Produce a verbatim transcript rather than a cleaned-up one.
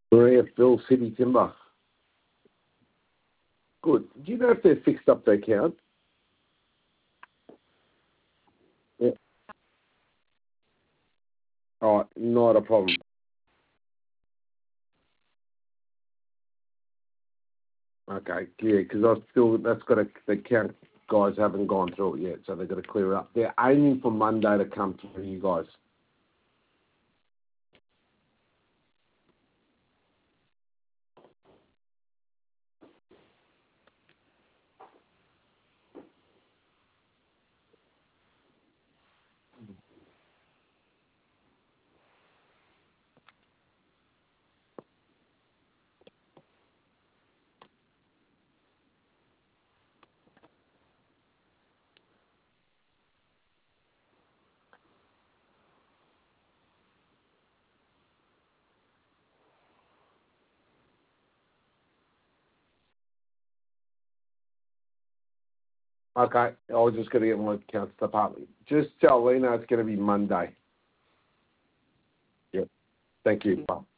Maria Phil City Timber. Good. Do you know if they've fixed up their account? Yeah. All right, not a problem. Okay, yeah, because I still that's got to the account guys haven't gone through it yet, so they've got to clear it up. They're aiming for Monday to come through you guys. Okay, I was just going to get my accounts department. Just tell Lena it's going to be Monday. Yep. Thank you. Bye.